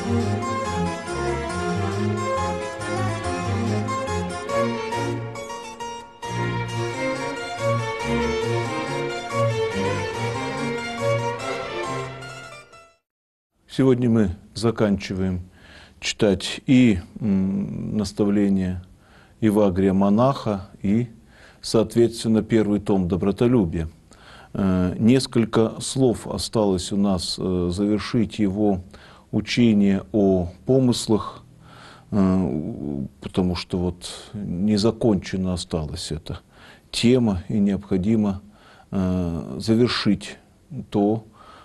Сегодня мы заканчиваем читать и наставление Евагрия монаха, и, соответственно, первый том «Добротолюбие». Несколько слов осталось у нас завершить его учение о помыслах, потому что вот не закончена осталась эта тема, и необходимо завершить то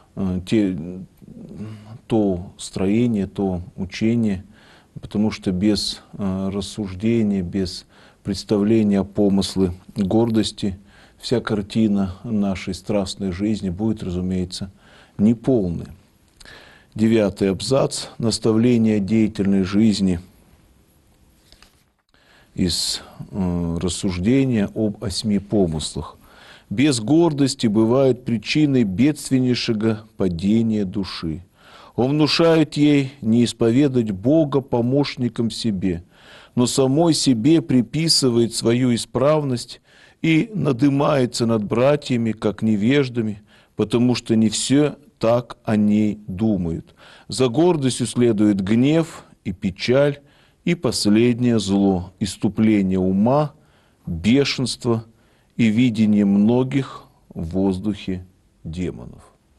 строение, то учение, потому что без рассуждения, без представления о помысле гордости вся картина нашей страстной жизни будет, разумеется, неполной. 9-й абзац. Наставление деятельной жизни из рассуждения об 8 помыслах. Без гордости бывают причиной бедственнейшего падения души. Он внушает ей не исповедать Бога помощником себе, но самой себе приписывает свою исправность и надымается над братьями, как невеждами, потому что не все так о ней думают. За гордостью следует гнев и печаль, и последнее зло, иступление ума, бешенство и видение многих в воздухе демонов.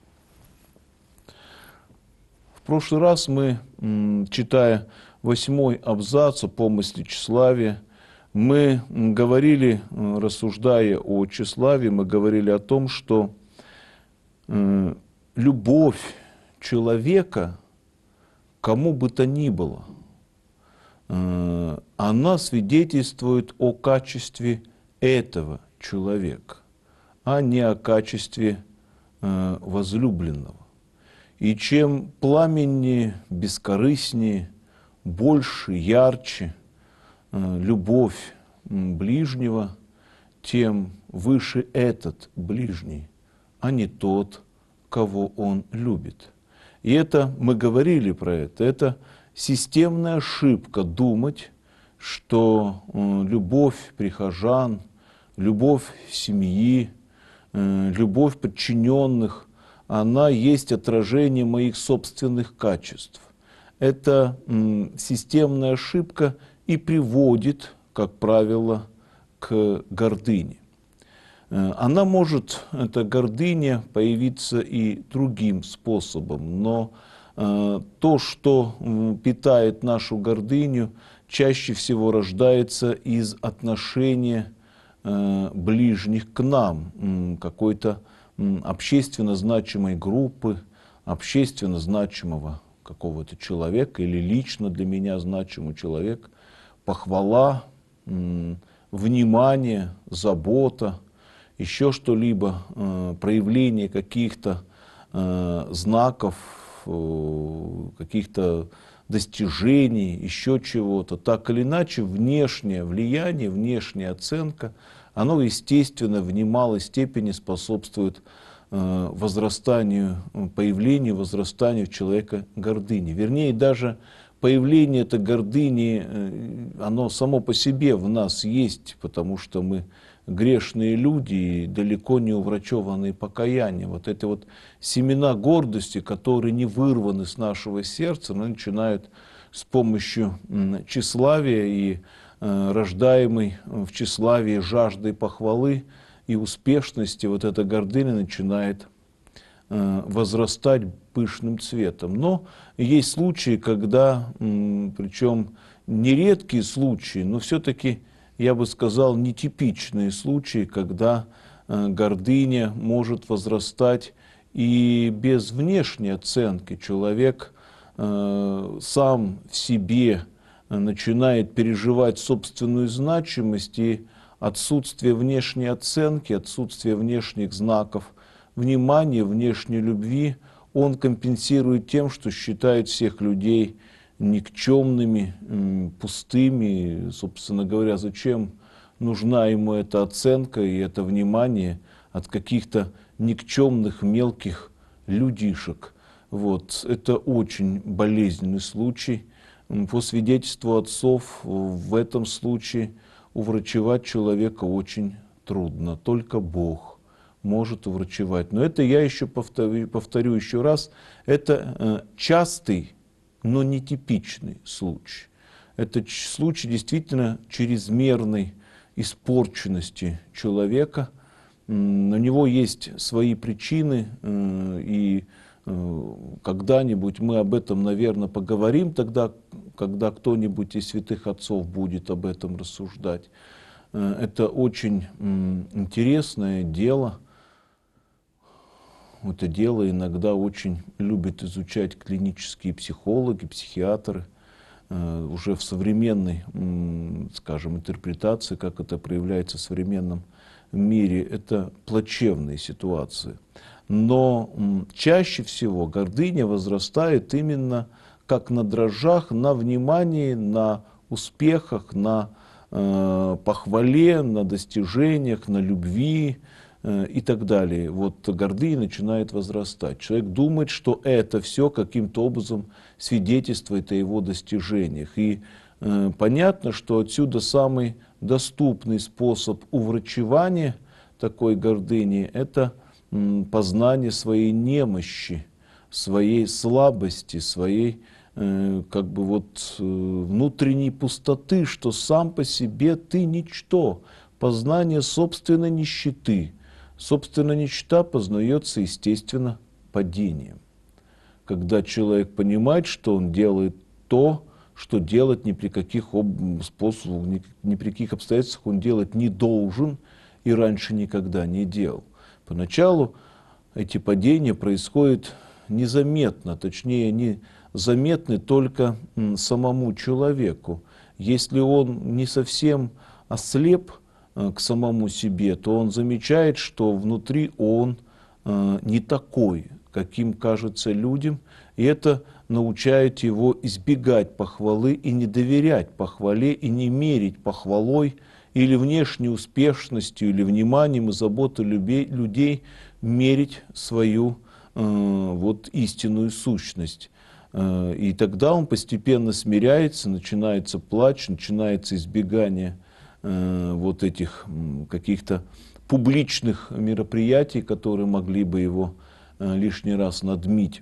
В прошлый раз мы, читая 8-й абзац о помысле тщеславия, мы говорили, рассуждая о тщеславии, мы говорили о том, что любовь человека к кому бы то ни было, она свидетельствует о качестве этого человека, а не о качестве возлюбленного. И чем пламеннее, бескорыстнее, больше, ярче любовь ближнего, тем выше этот ближний, а не тот, кого он любит. И это, мы говорили про это системная ошибка думать, что любовь прихожан, любовь семьи, любовь подчиненных, она есть отражение моих собственных качеств. Эта системная ошибка и приводит, как правило, к гордыне. Она может, эта гордыня, появиться и другим способом, но то, что питает нашу гордыню, чаще всего рождается из отношения ближних к нам, какой-то общественно значимой группы, общественно значимого какого-то человека или лично для меня значимый человек, похвала, внимание, забота, еще что-либо, проявление каких-то знаков, каких-то достижений, еще чего-то. Так или иначе, внешнее влияние, внешняя оценка, оно, естественно, в немалой степени способствует возрастанию, появлению, возрастанию человека гордыни. Вернее, даже появление этой гордыни, оно само по себе в нас есть, потому что мы грешные люди и далеко не уврачеванные покаянием. Вот эти вот семена гордости, которые не вырваны с нашего сердца, но начинают с помощью тщеславия и рождаемой в тщеславии жаждой похвалы и успешности, вот эта гордыня начинает возрастать пышным цветом. Но есть случаи, когда, причем нередкие случаи, но все-таки, я бы сказал, нетипичные случаи, когда гордыня может возрастать и без внешней оценки. Человек сам в себе начинает переживать собственную значимость, и отсутствие внешней оценки, отсутствие внешних знаков внимания, внешней любви он компенсирует тем, что считает всех людей никчемными, пустыми. Собственно говоря, зачем нужна ему эта оценка и это внимание от каких-то никчемных мелких людишек? Вот. Это очень болезненный случай. По свидетельству отцов, в этом случае уврачевать человека очень трудно. Только Бог может уврачевать. Но это я еще повторю еще раз, это частый, но нетипичный случай. Это случай действительно чрезмерной испорченности человека. У него есть свои причины, и когда-нибудь мы об этом, наверное, поговорим тогда, когда кто-нибудь из святых отцов будет об этом рассуждать. Это очень интересное дело. Это дело иногда очень любят изучать клинические психологи, психиатры. Уже в современной, скажем, интерпретации, как это проявляется в современном мире, это плачевные ситуации. Но чаще всего гордыня возрастает именно как на дрожжах, на внимании, на успехах, на похвале, на достижениях, на любви и так далее. Вот гордыня начинает возрастать. Человек думает, что это все каким-то образом свидетельствует о его достижениях. И понятно, что отсюда самый доступный способ уврачевания такой гордыни – это познание своей немощи, своей слабости, своей как бы вот внутренней пустоты, что сам по себе ты ничто, познание собственной нищеты. Собственная нищета познается, естественно, падением. Когда человек понимает, что он делает то, что делать ни при каких способах, ни при каких обстоятельствах он делать не должен и раньше никогда не делал. Поначалу эти падения происходят незаметно, точнее, они заметны только самому человеку. Если он не совсем ослеп к самому себе, то он замечает, что внутри он не такой, каким кажется людям, и это научает его избегать похвалы и не доверять похвале, и не мерить похвалой или внешней успешностью, или вниманием и заботой людей мерить свою вот истинную сущность. И тогда он постепенно смиряется, начинается плач, начинается избегание вот этих каких-то публичных мероприятий, которые могли бы его лишний раз надмить.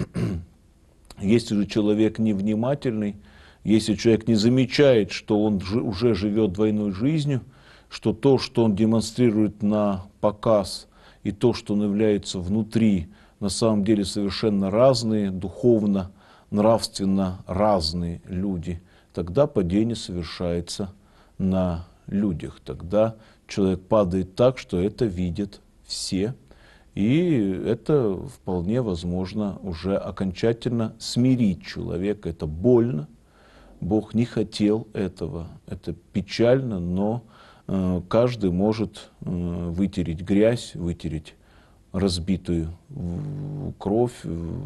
Если же человек невнимательный, если человек не замечает, что он уже живет двойной жизнью, что то, что он демонстрирует на показ, и то, что он является внутри, на самом деле совершенно разные, духовно, нравственно разные люди, тогда падение совершается на людях. Тогда человек падает так, что это видят все. И это вполне возможно уже окончательно смирить человека. Это больно. Бог не хотел этого. Это печально, но каждый может вытереть грязь, вытереть разбитую кровь,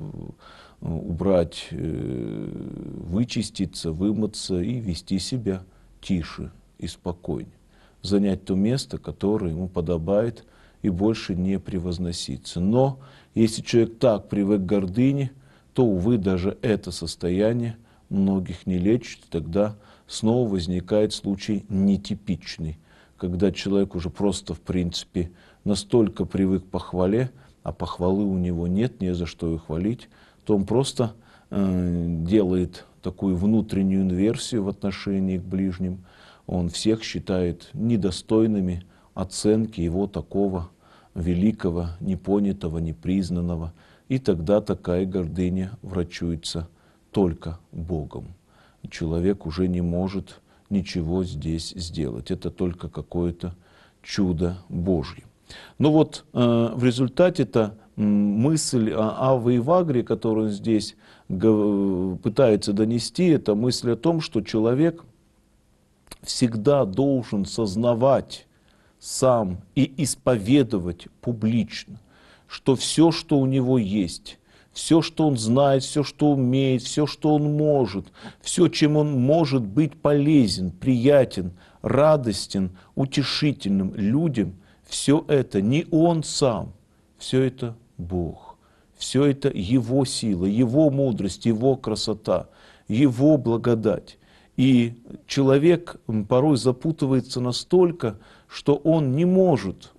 убрать, вычиститься, вымыться и вести себя тише и спокойнее. Занять то место, которое ему подобает, и больше не превозноситься. Но если человек так привык к гордыне, то, увы, даже это состояние многих не лечит. Тогда снова возникает случай нетипичный, когда человек уже просто, в принципе, настолько привык к похвале, а похвалы у него нет, не за что ее хвалить, то он просто делает такую внутреннюю инверсию в отношении к ближним. Он всех считает недостойными оценки его такого великого, непонятого, непризнанного. И тогда такая гордыня врачуется только Богом. Человек уже не может ничего здесь сделать. Это только какое-то чудо Божье. Но вот в результате-то мысль о Авве и Вагре, которую он здесь пытается донести, это мысль о том, что человек всегда должен сознавать сам и исповедовать публично, что все, что у него есть, все, что он знает, все, что умеет, все, что он может, все, чем он может быть полезен, приятен, радостен, утешительным людям, все это не он сам, все это Бог. все это Его сила, Его мудрость, Его красота, Его благодать. И человек порой запутывается настолько, что он не может,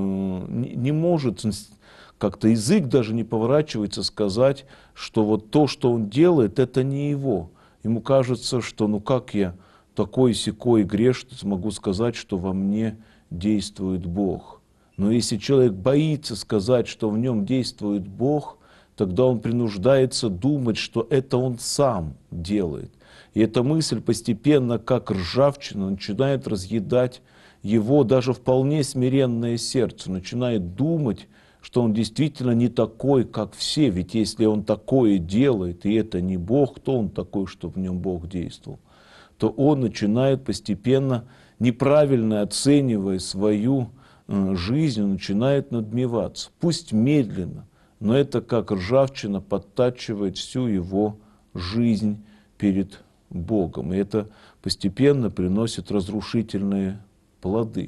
как-то язык даже не поворачивается сказать, что вот то, что он делает, это не его. Ему кажется, что ну как я такой-сякой грешный могу сказать, что во мне действует Бог. Но если человек боится сказать, что в нем действует Бог, тогда он принуждается думать, что это он сам делает. И эта мысль постепенно, как ржавчина, начинает разъедать его даже вполне смиренное сердце, начинает думать, что он действительно не такой, как все. Ведь если он такое делает, и это не Бог, то он такой, что в нем Бог действовал, то он начинает постепенно, неправильно оценивая свою жизнь, он начинает надмеваться. Пусть медленно, но это как ржавчина подтачивает всю его жизнь перед Богом. И это постепенно приносит разрушительные плоды.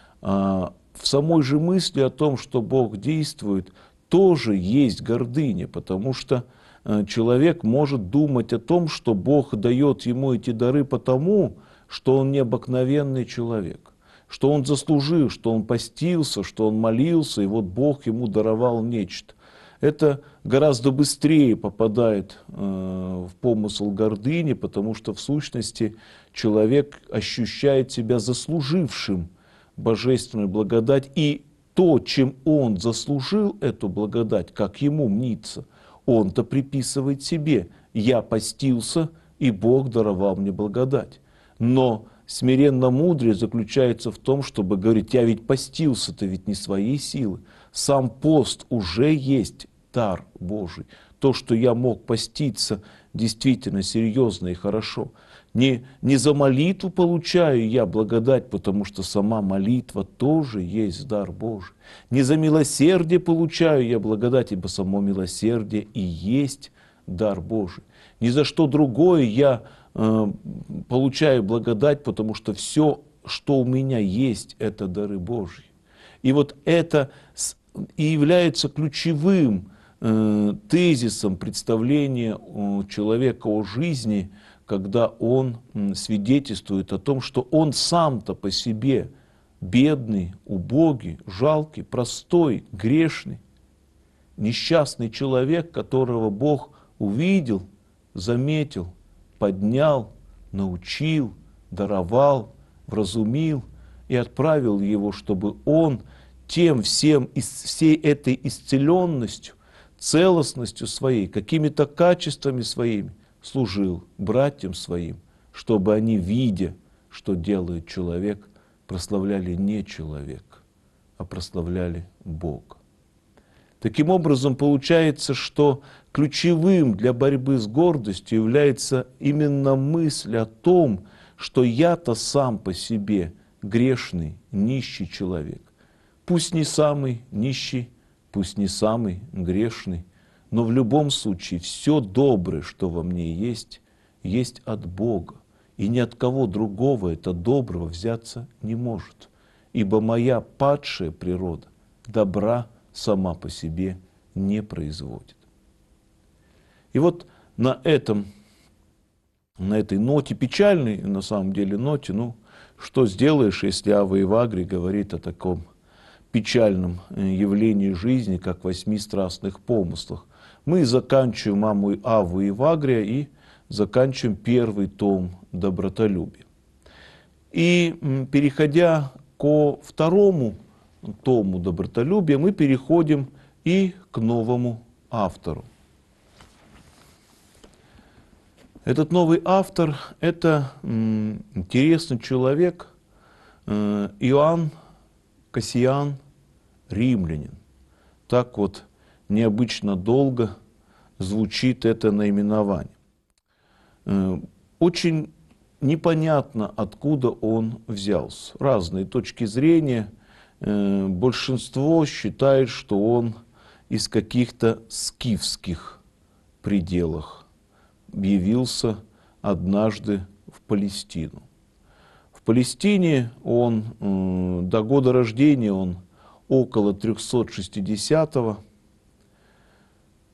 В самой же мысли о том, что Бог действует, тоже есть гордыня, потому что человек может думать о том, что Бог дает ему эти дары потому, что он необыкновенный человек, что он заслужил, что он постился, что он молился, и вот Бог ему даровал нечто. Это гораздо быстрее попадает в помысл гордыни, потому что в сущности человек ощущает себя заслужившим божественную благодать, и то, чем он заслужил эту благодать, как ему мнится, он-то приписывает себе. Я постился, и Бог даровал мне благодать. Но смиренно мудрее заключается в том, чтобы говорить, я ведь постился-то ведь не своей силы. Сам пост уже есть дар Божий. То, что я мог поститься действительно серьезно и хорошо. Не за молитву получаю я благодать, потому что сама молитва тоже есть дар Божий. Не за милосердие получаю я благодать, ибо само милосердие и есть дар Божий. Ни за что другое я получаю благодать, потому что все, что у меня есть, это дары Божьи. И вот это и является ключевым тезисом представления человека о жизни, когда он свидетельствует о том, что он сам-то по себе бедный, убогий, жалкий, простой, грешный, несчастный человек, которого Бог увидел, заметил, поднял, научил, даровал, вразумил и отправил его, чтобы он тем всем, всей этой исцеленностью, целостностью своей, какими-то качествами своими служил братьям своим, чтобы они, видя, что делает человек, прославляли не человека, а прославляли Бога. Таким образом, получается, что ключевым для борьбы с гордостью является именно мысль о том, что я-то сам по себе грешный, нищий человек. Пусть не самый нищий, пусть не самый грешный, но в любом случае все доброе, что во мне есть, есть от Бога. И ни от кого другого это доброго взяться не может. Ибо моя падшая природа добра сама по себе не производит. И вот на этой ноте, печальной на самом деле ноте, ну, что сделаешь, если Ава Евагрий говорит о таком печальном явлении жизни, как 8 страстных помыслах. Мы заканчиваем Аву Евагрия и заканчиваем первый том добротолюбия. И переходя ко второму тому добротолюбия, мы переходим и к новому автору. Этот новый автор – это интересный человек Иоанн Кассиан, римлянин. Так вот необычно долго звучит это наименование. Очень непонятно, откуда он взялся. Разные точки зрения. Большинство считает, что он из каких-то скифских пределах явился однажды в Палестину. В Палестине он, до года рождения он около 360-го.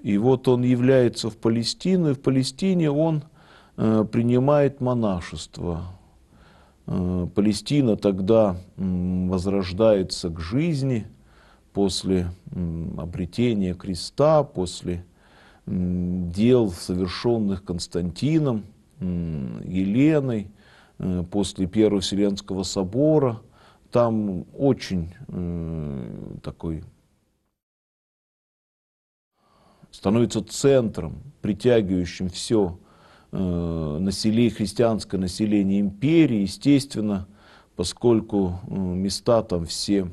И вот он является в Палестину, и в Палестине он принимает монашество. Палестина тогда возрождается к жизни после обретения креста, после дел, совершенных Константином, Еленой, после Первого Вселенского собора. Там очень такой становится центром, притягивающим все христианское население империи, естественно, поскольку места там все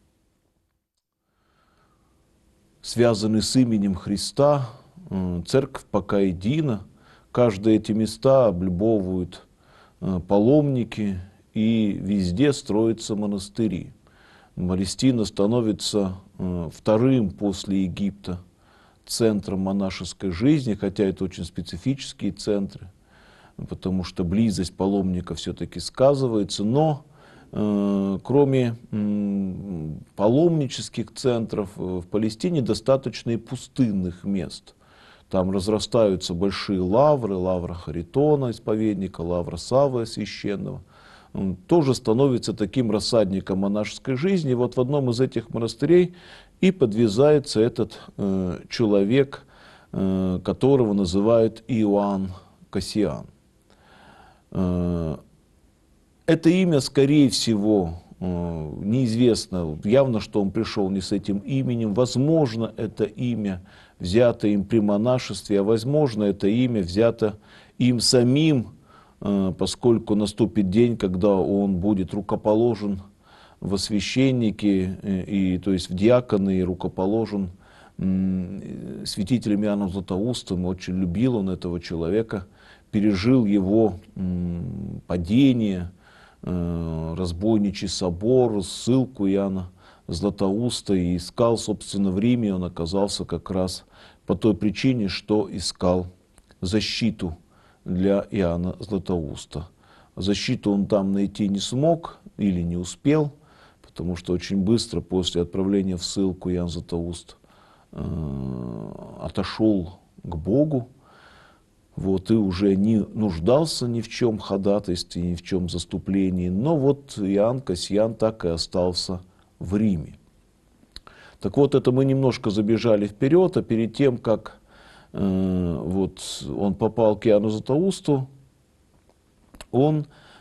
связаны с именем Христа, церковь пока едина, каждые эти места облюбовывают паломники, и везде строятся монастыри. Палестина становится вторым после Египта центром монашеской жизни, хотя это очень специфические центры, потому что близость паломника все-таки сказывается, но кроме паломнических центров в Палестине достаточно и пустынных мест. Там разрастаются большие лавры, лавра Харитона, исповедника, лавра Саввы священного. Он тоже становится таким рассадником монашеской жизни. И вот в одном из этих монастырей и подвязается этот человек, которого называют Иоанн Кассиан. Это имя, скорее всего, неизвестно. Явно, что он пришел не с этим именем. Возможно, это имя взято им при монашестве, а возможно, это имя взято им самим, поскольку наступит день, когда он будет рукоположен во священники, то есть в диаконы, и рукоположен святителем Иоанном Златоустом. Очень любил он этого человека, пережил его падение, разбойничий собор, ссылку Иоанна Златоуста, и искал, собственно, в Риме. Он оказался как раз по той причине, что искал защиту для Иоанна Златоуста. Защиту он там найти не смог или не успел, потому что очень быстро после отправления в ссылку Иоанн Златоуст отошел к Богу, вот, и уже не нуждался ни в чем ходатайстве, ни в чем заступлении. Но вот Иоанн Кассиан так и остался в Риме. Так вот, это мы немножко забежали вперед, а перед тем, как вот он попал к Иоанну Златоусту, он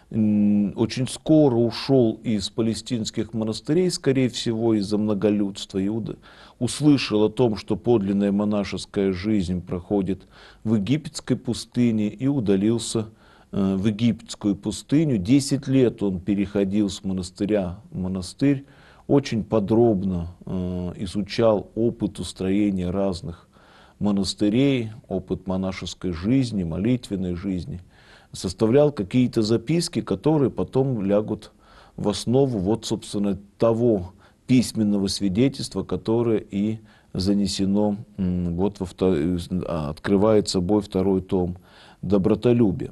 очень скоро ушел из палестинских монастырей, скорее всего, из-за многолюдства, и услышал о том, что подлинная монашеская жизнь проходит в египетской пустыне, и удалился в египетскую пустыню. 10 лет он переходил с монастыря в монастырь, очень подробно изучал опыт устроения разных монастырей, опыт монашеской жизни, молитвенной жизни, составлял какие-то записки, которые потом лягут в основу вот, собственно, того письменного свидетельства, которое и занесено, вот открывает собой второй том «Добротолюбие».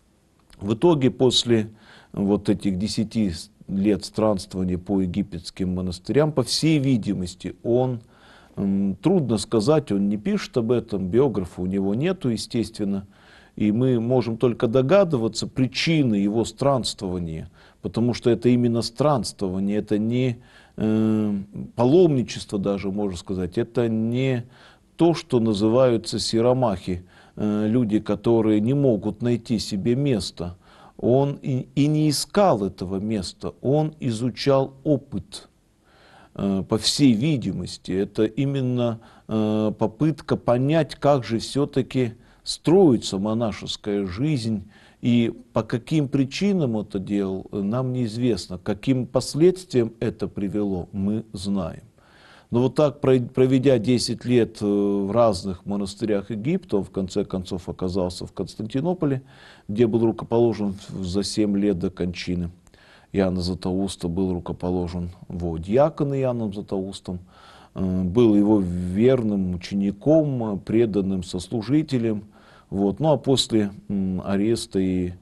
В итоге, после вот этих 10 лет странствования по египетским монастырям, по всей видимости, он, трудно сказать, он не пишет об этом, биографа у него нету, естественно, и мы можем только догадываться причины его странствования, потому что это именно странствование, это не паломничество даже, можно сказать, это не то, что называются сиромахи, люди, которые не могут найти себе место. Он и не искал этого места, он изучал опыт. По всей видимости, это именно попытка понять, как же все-таки строится монашеская жизнь, и по каким причинам это делал, нам неизвестно. Каким последствиям это привело, мы знаем. Но вот так, проведя 10 лет в разных монастырях Египта, он в конце концов оказался в Константинополе, где был рукоположен за 7 лет до кончины Иоанна Златоуста, был рукоположен диакон Иоанном Златоустом, был его верным учеником, преданным сослужителем. Вот. Ну а после ареста и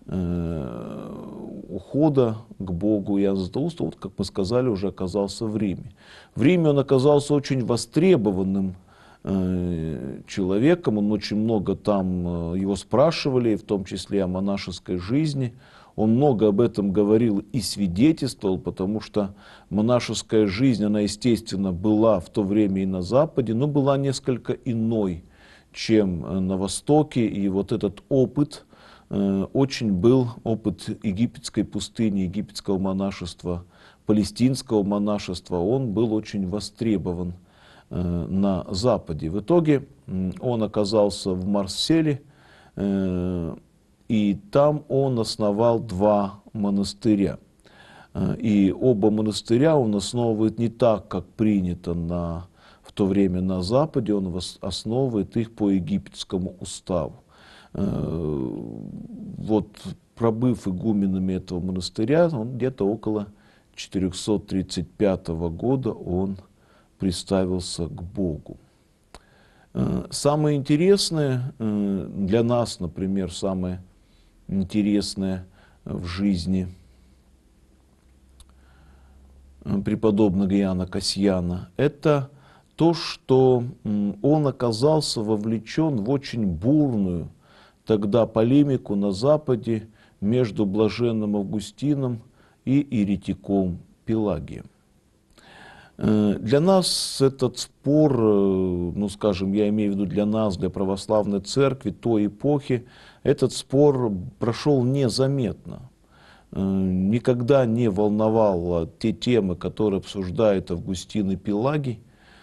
ухода к Богу Иоанна Златоуста, вот, как мы сказали, уже оказался в Риме. В Риме он оказался очень востребованным человеком, он очень много там, его спрашивали, в том числе о монашеской жизни. Он много об этом говорил и свидетельствовал, потому что монашеская жизнь, она, естественно, была в то время и на Западе, но была несколько иной, чем на Востоке. И вот этот опыт очень был опыт египетской пустыни, египетского монашества, палестинского монашества. Он был очень востребован на Западе. В итоге он оказался в Марселе, и там он основал 2 монастыря. И оба монастыря он основывает не так, как принято в то время на Западе, он основывает их по египетскому уставу. Вот, пробыв игуменами этого монастыря, он где-то около 435 года он приставился к Богу. Самое интересное для нас, например, самое интересное в жизни преподобного Иоанна Касьяна, это то, что он оказался вовлечен в очень бурную тогда полемику на Западе между блаженным Августином и еретиком Пелагием. Для нас этот спор, ну скажем, я имею в виду для нас, для православной церкви той эпохи, этот спор прошел незаметно. Никогда не волновал те темы, которые обсуждает Августин и Пелагий,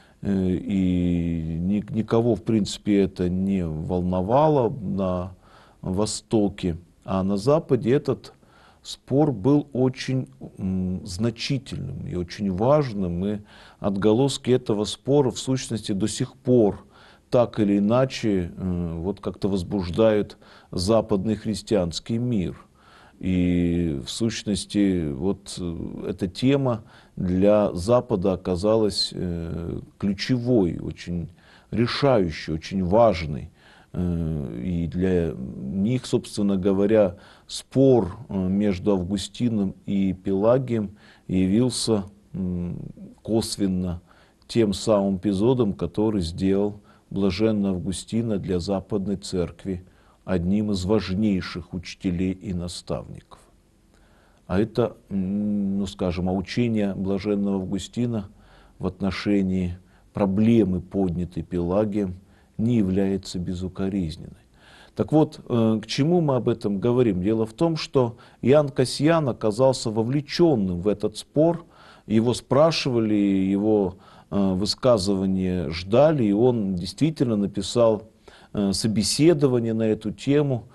и никого, в принципе, это не волновало на Востоке, а на Западе этот спор был очень значительным и очень важным, и отголоски этого спора в сущности до сих пор так или иначе вот как-то возбуждают западный христианский мир. И в сущности вот эта тема для Запада оказалась ключевой, очень решающей, очень важной. И для них, собственно говоря, спор между Августином и Пелагием явился косвенно тем самым эпизодом, который сделал блаженного Августина для Западной Церкви одним из важнейших учителей и наставников. А это, ну скажем, учение блаженного Августина в отношении проблемы, поднятой Пелагием, не является безукоризненной. Так вот, к чему мы об этом говорим? Дело в том, что Иоанн Касьян оказался вовлеченным в этот спор, его спрашивали, его высказывания ждали, и он действительно написал собеседование на эту тему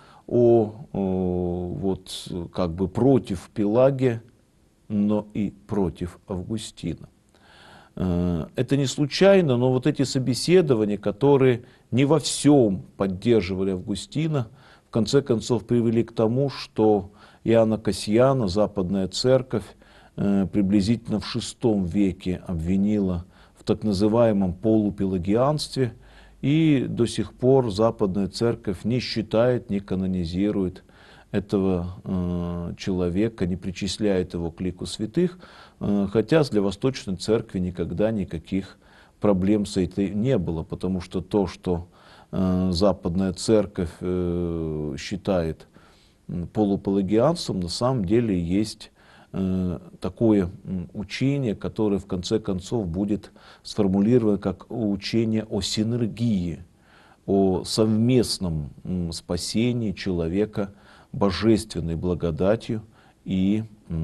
вот, как бы против Пелагия, но и против Августина. Это не случайно, но вот эти собеседования, которые не во всем поддерживали Августина, в конце концов привели к тому, что Иоанна Касьяна, Западная Церковь, приблизительно в VI веке обвинила в так называемом полупелагианстве, и до сих пор Западная Церковь не считает, не канонизирует этого человека, не причисляет его к лику святых, хотя для Восточной Церкви никогда никаких проблем с этим не было, потому что то, что Западная Церковь считает полупелагианством, на самом деле есть такое учение, которое в конце концов будет сформулировано как учение о синергии, о совместном спасении человека божественной благодатью и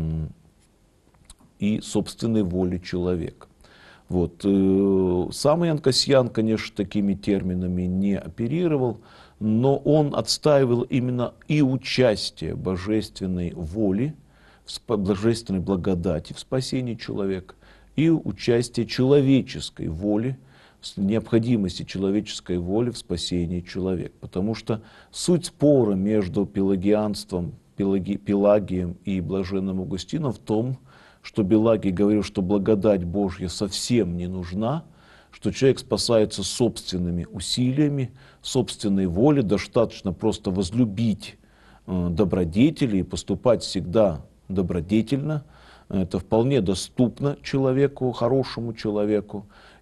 собственной волей человека. Вот. Сам Иоанн Касьян, конечно, такими терминами не оперировал, но он отстаивал именно и участие божественной воли, божественной благодати в спасении человека, и участие человеческой воли, необходимости человеческой воли в спасении человека. Потому что суть спора между пелагианством, Пелагием и блаженным Августином в том, что Пелагий говорил, что благодать Божья совсем не нужна, что человек спасается собственными усилиями, собственной волей, достаточно просто возлюбить добродетели и поступать всегда добродетельно. Это вполне доступно человеку, хорошему человеку.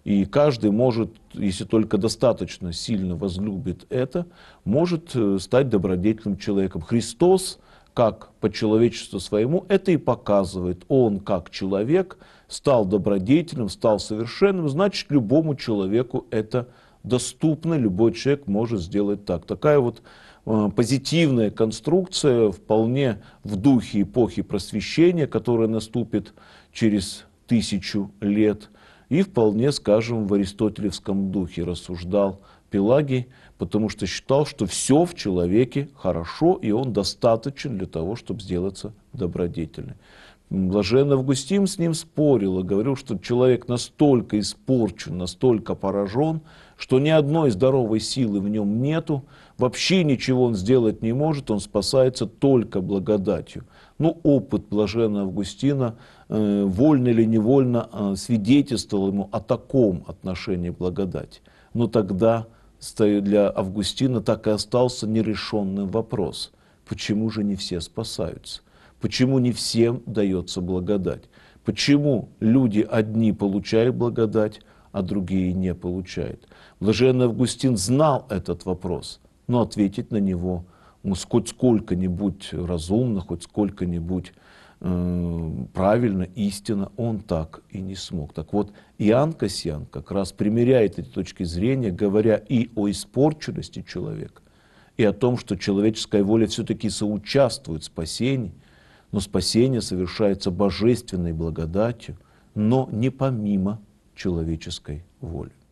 И каждый может, если только достаточно сильно возлюбит это, может стать добродетельным человеком. Христос, как по человечеству своему, это и показывает. Он, как человек, стал добродетельным, стал совершенным, значит, любому человеку это доступно, любой человек может сделать так. Такая вот позитивная конструкция, вполне в духе эпохи Просвещения, которая наступит через 1000 лет, и вполне, скажем, в аристотелевском духе рассуждал Пелагий, потому что считал, что все в человеке хорошо, и он достаточен для того, чтобы сделаться добродетельным. Блаженный Августин с ним спорил и говорил, что человек настолько испорчен, настолько поражен, что ни одной здоровой силы в нем нету, вообще ничего он сделать не может, он спасается только благодатью. Ну, опыт блаженного Августина, вольно или невольно, свидетельствовал ему о таком отношении к благодати. Но тогда для Августина так и остался нерешенным вопрос: почему же не все спасаются? Почему не всем дается благодать? Почему люди одни получают благодать, а другие не получают? Блаженный Августин знал этот вопрос, но ответить на него хоть сколько-нибудь разумно, хоть сколько-нибудь правильно, истинно, он так и не смог. Так вот, Иоанн Кассиан как раз примеряет эти точки зрения, говоря и о испорченности человека, и о том, что человеческая воля все-таки соучаствует в спасении, но спасение совершается божественной благодатью, но не помимо человеческой воли.